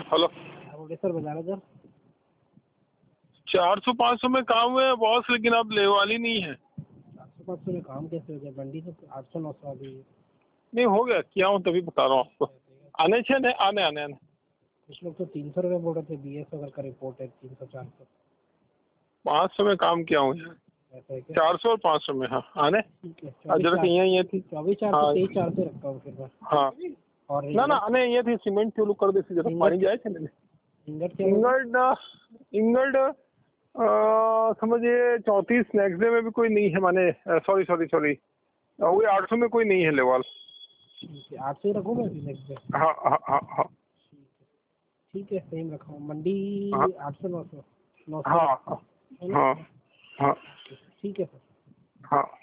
Hello, बोलिए sir, बाजार sir. 400-500 में काम हुए हैं बॉस, लेकिन अब ले वाली नहीं है। 400-500 में काम कैसे हो गया? मंडी तो 800-900 आ गई है। नहीं हो गया, क्या हूँ तभी बता रहा हूँ आपको। आने छे ने आने आने आने कुछ लोग तो 300 रुपये बोल रहे थे। BS अगर का रिपोर्ट है 300-400। 500 में काम किया हूँ यार। ऐसा है क्या? 400 और 500 में। हाँ आने ठीक है। अजरक ये थी 24-400 23-400 रखता हूँ फिर मैं। हाँ और ना ना आने ये थी सीमेंट चालू कर दे जरा पानी जाए थे इंगट क्या? इंगल्ड समझिए 34। नेक्स्ट डे में भी कोई नहीं है, माने सॉरी वही 800 में कोई नहीं है लेवल। ठीक है, 800 ही रखूँ मैं नेक्स्ट डे। हाँ हाँ हाँ हाँ ठीक है, सेम रखा हूँ। मंडी 800-900 हाँ हाँ हाँ हाँ ठीक है सर। हाँ